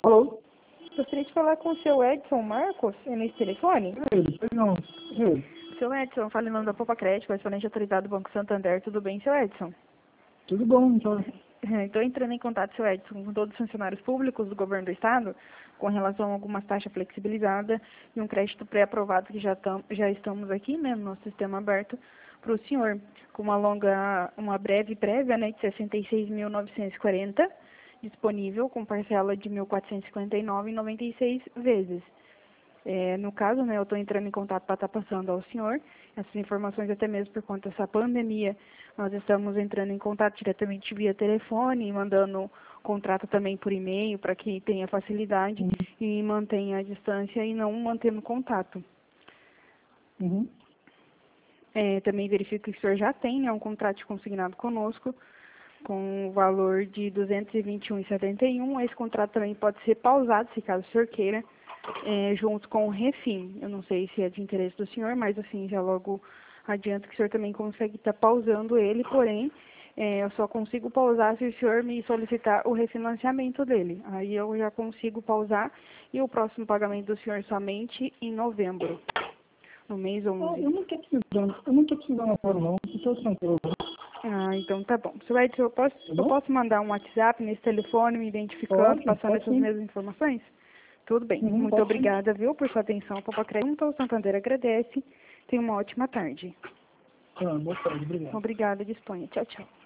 Alô? Gostaria de falar com o seu Edson Marcos, nesse telefone. Não, Seu Edson, fala em nome da Popa Crédito, correspondente autorizado do Banco Santander. Tudo bem, seu Edson? tudo bom, então. Estou entrando em contato, seu Edson, com todos os funcionários públicos do governo do Estado, com relação a algumas taxas flexibilizadas e um crédito pré-aprovado que já estamos aqui, né, no nosso sistema aberto, para o senhor, com uma breve prévia, né, de 66.940, disponível, com parcela de 1.459,96 vezes. No caso, né, eu estou entrando em contato para estar passando ao senhor essas informações, até mesmo por conta dessa pandemia. Nós estamos entrando em contato diretamente via telefone, mandando contrato também por e-mail, para que tenha facilidade e mantenha a distância e não mantendo contato. Uhum. Também verifico que o senhor já tem, né, um contrato consignado conosco, com o valor de R$ 221,71. Esse contrato também pode ser pausado, se caso o senhor queira, junto com o refim. Eu não sei se é de interesse do senhor, mas assim, já logo adianto que o senhor também consegue estar pausando ele, porém, eu só consigo pausar se o senhor me solicitar o refinanciamento dele. Aí eu já consigo pausar e o próximo pagamento do senhor somente em novembro, no mês 11. Eu não tô precisando agora não, estou tranquilo. Então tá bom. Seu Edson, eu posso mandar um WhatsApp nesse telefone, me identificando, passando Pode essas sim. mesmas informações? Tudo bem. Muito Pode sim. obrigada, viu, por sua atenção. Popa Crédito, o Santander agradece. Tenha uma ótima tarde. Boa tarde, obrigado. Obrigada, disponha. Tchau, tchau.